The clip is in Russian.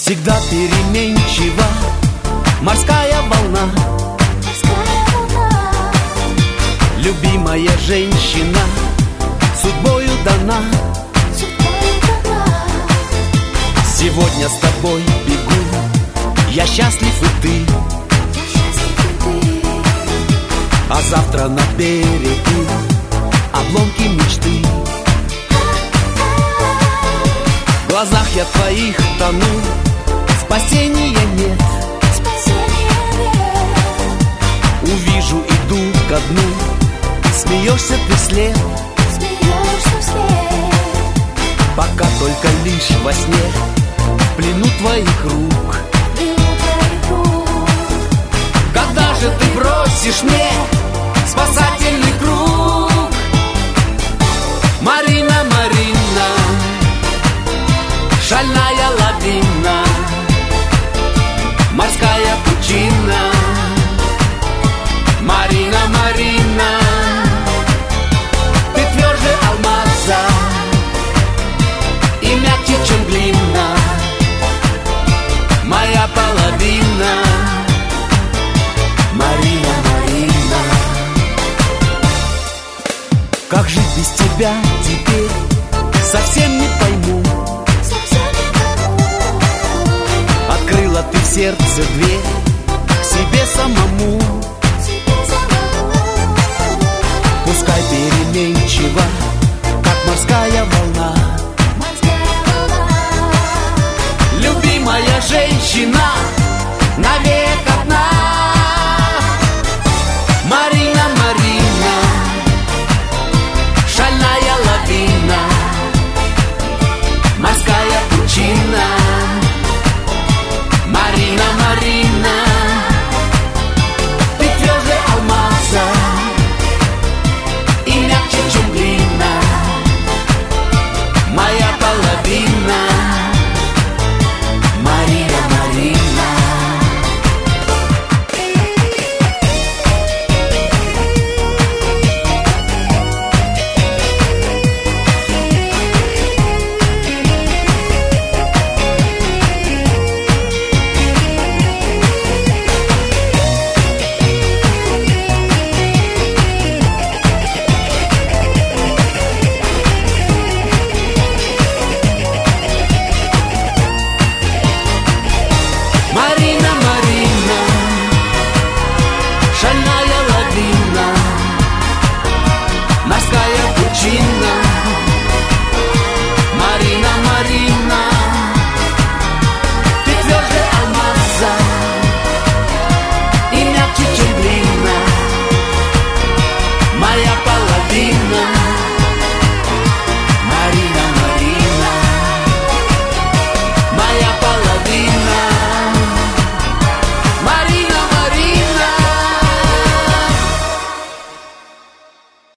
Всегда переменчива морская волна. Любимая женщина судьбою дана. Сегодня с тобой бегу, я счастлив и ты. А завтра на берегу обломки мечты. В глазах я твоих тону, спасения нет. Увижу, иду ко дну, смеешься ты вслед. Пока только лишь во сне, в плену твоих рук. Когда же ты бросишь мне спасательный круг? Марина, Марина, шальная лавина, морская пучина. Марина, Марина, ты тверже алмаза и мягче, чем глина. Моя половина. Марина, Марина. Как жить без тебя теперь, совсем не пойму. Открыла ты в сердце дверь к себе самому. Пускай переменчива, как морская волна.